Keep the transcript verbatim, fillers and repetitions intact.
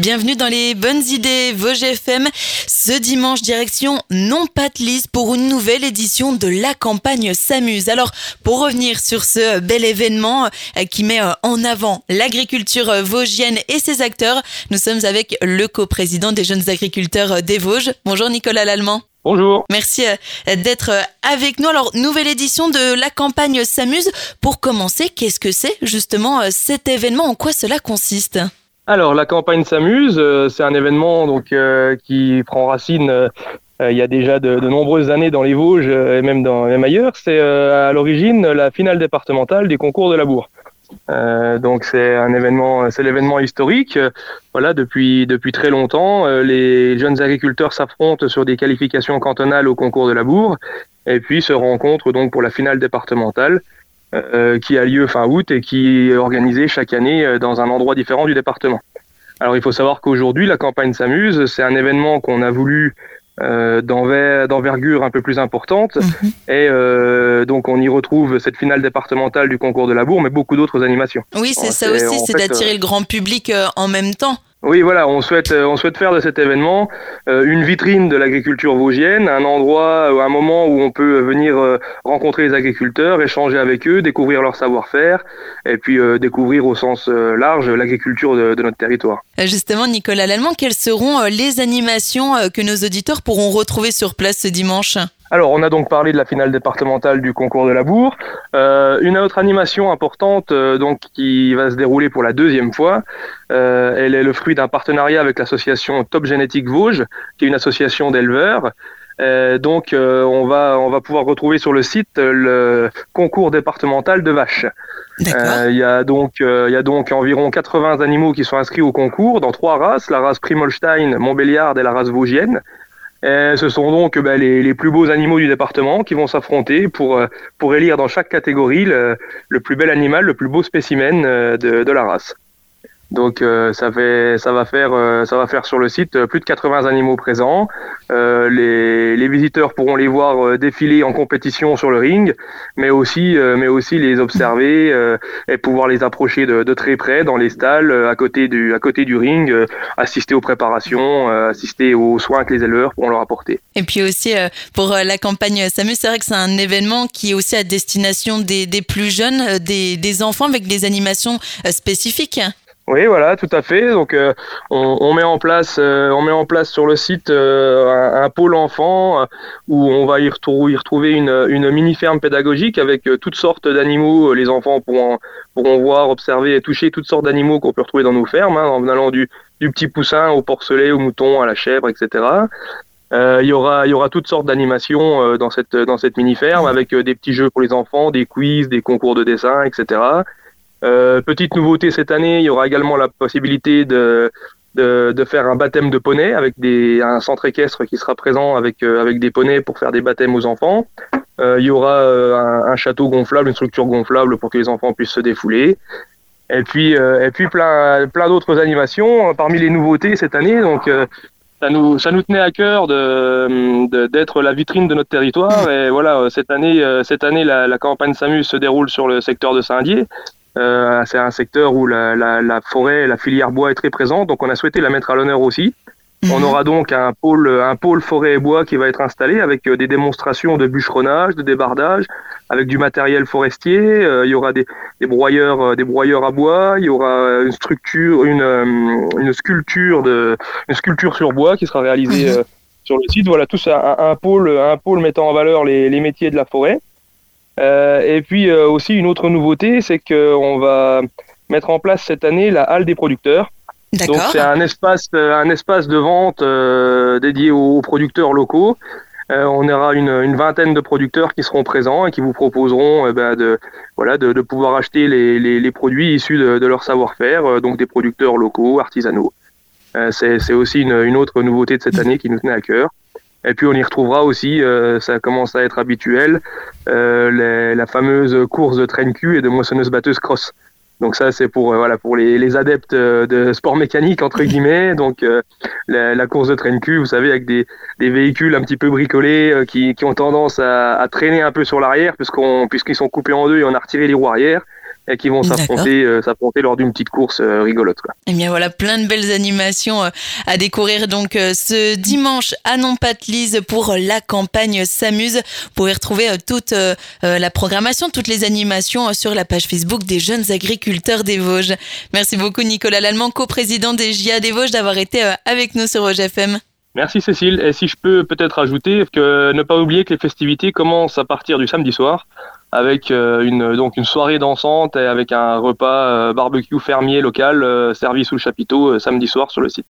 Bienvenue dans les bonnes idées Vosges F M. Ce dimanche, direction Non-Pas-de-Lys pour une nouvelle édition de La Campagne s'amuse. Alors, pour revenir sur ce bel événement qui met en avant l'agriculture vosgienne et ses acteurs, nous sommes avec le coprésident des jeunes agriculteurs des Vosges. Bonjour Nicolas Lallemand. Bonjour. Merci d'être avec nous. Alors, nouvelle édition de La Campagne s'amuse. Pour commencer, qu'est-ce que c'est justement cet événement? En quoi cela consiste? Alors, La Campagne s'amuse, euh, c'est un événement donc euh, qui prend racine euh, il y a déjà de, de nombreuses années dans les Vosges euh, et même, dans, même ailleurs. C'est euh, à l'origine la finale départementale du concours de labour. Euh, donc c'est un événement, c'est l'événement historique. Voilà, depuis depuis très longtemps, euh, les jeunes agriculteurs s'affrontent sur des qualifications cantonales au concours de labour et puis se rencontrent donc pour la finale départementale euh, qui a lieu fin août et qui est organisée chaque année dans un endroit différent du département. Alors il faut savoir qu'aujourd'hui la campagne s'amuse, c'est un événement qu'on a voulu Euh, d'enver, d'envergure un peu plus importante mmh. et euh, donc on y retrouve cette finale départementale du concours de labour mais beaucoup d'autres animations. Oui c'est ça c'est, aussi, c'est fait, d'attirer euh... le grand public euh, en même temps. Oui voilà, on souhaite, on souhaite faire de cet événement euh, une vitrine de l'agriculture vosgienne, un endroit, un moment où on peut venir euh, rencontrer les agriculteurs, échanger avec eux, découvrir leur savoir-faire et puis euh, découvrir au sens euh, large l'agriculture de, de notre territoire. Justement Nicolas Lallemand, quelles seront euh, les animations euh, que nos auditeurs pourront retrouver sur place ce dimanche ? Alors, on a donc parlé de la finale départementale du concours de labour. Euh, une autre animation importante, euh, donc qui va se dérouler pour la deuxième fois. Euh, elle est le fruit d'un partenariat avec l'association Top Génétique Vosges, qui est une association d'éleveurs. Euh, donc, euh, on va on va pouvoir retrouver sur le site le concours départemental de vaches. Il euh, y a donc il euh, y a donc environ quatre-vingts animaux qui sont inscrits au concours dans trois races, la race Primolstein, Montbéliarde et la race vosgienne. Et ce sont donc ben, les, les plus beaux animaux du département qui vont s'affronter pour, pour élire dans chaque catégorie le, le plus bel animal, le plus beau spécimen de, de la race. Donc euh, ça, fait, ça, va faire, euh, ça va faire sur le site plus de quatre-vingts animaux présents. Euh, les, les visiteurs pourront les voir euh, défiler en compétition sur le ring, mais aussi, euh, mais aussi les observer euh, et pouvoir les approcher de, de très près dans les stalles, euh, à, côté du, à côté du ring, euh, assister aux préparations, euh, assister aux soins que les éleveurs pourront leur apporter. Et puis aussi, euh, pour euh, la campagne s'amuse, c'est vrai que c'est un événement qui est aussi à destination des, des plus jeunes, euh, des, des enfants avec des animations euh, spécifiques. Oui, voilà, tout à fait. Donc, euh, on, on met en place, euh, on met en place sur le site euh, un, un pôle enfant euh, où on va y, retrou- y retrouver une, une mini ferme pédagogique avec euh, toutes sortes d'animaux. Les enfants pourront, pourront voir, observer et toucher toutes sortes d'animaux qu'on peut retrouver dans nos fermes, hein, en allant du, du petit poussin au porcelet, au mouton, à la chèvre, et cetera. Euh, il y aura, il y aura toutes sortes d'animations euh, dans cette, dans cette mini ferme avec euh, des petits jeux pour les enfants, des quiz, des concours de dessin, et cetera. Euh, petite nouveauté cette année, il y aura également la possibilité de, de, de faire un baptême de poney avec des, un centre équestre qui sera présent avec, euh, avec des poneys pour faire des baptêmes aux enfants. Euh, il y aura euh, un, un château gonflable, une structure gonflable pour que les enfants puissent se défouler. Et puis, euh, et puis plein, plein d'autres animations parmi les nouveautés cette année. Donc, euh, ça nous, ça nous tenait à cœur de, de, d'être la vitrine de notre territoire. Et voilà, cette année, cette année la, la campagne s'amuse se déroule sur le secteur de Saint-Dié. Euh, c'est un secteur où la, la, la forêt, la filière bois est très présente, donc on a souhaité la mettre à l'honneur aussi. Mmh. On aura donc un pôle, un pôle forêt et bois qui va être installé avec des démonstrations de bûcheronnage, de débardage, avec du matériel forestier. Euh, il y aura des, des broyeurs, des broyeurs à bois. Il y aura une structure, une, une sculpture de, une sculpture sur bois qui sera réalisée mmh. euh, sur le site. Voilà, tout ça, un, un pôle, un pôle mettant en valeur les, les métiers de la forêt. Euh, et puis euh, aussi une autre nouveauté, c'est qu'on va mettre en place cette année la halle des producteurs. D'accord. Donc c'est un espace, un espace de vente euh, dédié aux, aux producteurs locaux. Euh, on aura une, une vingtaine de producteurs qui seront présents et qui vous proposeront euh, bah, de, voilà, de, de pouvoir acheter les, les, les produits issus de, de leur savoir-faire, euh, donc des producteurs locaux, artisanaux. Euh, c'est, c'est aussi une, une autre nouveauté de cette année qui nous tenait à cœur. Et puis on y retrouvera aussi, euh, ça commence à être habituel, euh, les, la fameuse course de traîne-cul et de moissonneuse-batteuse cross. Donc ça c'est pour euh, voilà pour les, les adeptes de sport mécanique entre guillemets. Donc euh, la, la course de traîne-cul, vous savez, avec des, des véhicules un petit peu bricolés euh, qui, qui ont tendance à, à traîner un peu sur l'arrière puisqu'on puisqu'ils sont coupés en deux et on a retiré les roues arrière. et qui vont s'affronter, euh, s'affronter lors d'une petite course euh, rigolote, quoi. Et bien voilà, plein de belles animations euh, à découvrir donc euh, ce dimanche à Nompatelize pour la campagne s'amuse. Vous pouvez retrouver euh, toute euh, la programmation, toutes les animations euh, sur la page Facebook des jeunes agriculteurs des Vosges. Merci beaucoup Nicolas Lallemand, coprésident des J A des Vosges, d'avoir été euh, avec nous sur Vosges F M. Merci Cécile. Et si je peux peut-être ajouter que ne pas oublier que les festivités commencent à partir du samedi soir avec euh, une donc une soirée dansante et avec un repas euh, barbecue fermier local euh, servi sous le chapiteau euh, samedi soir sur le site.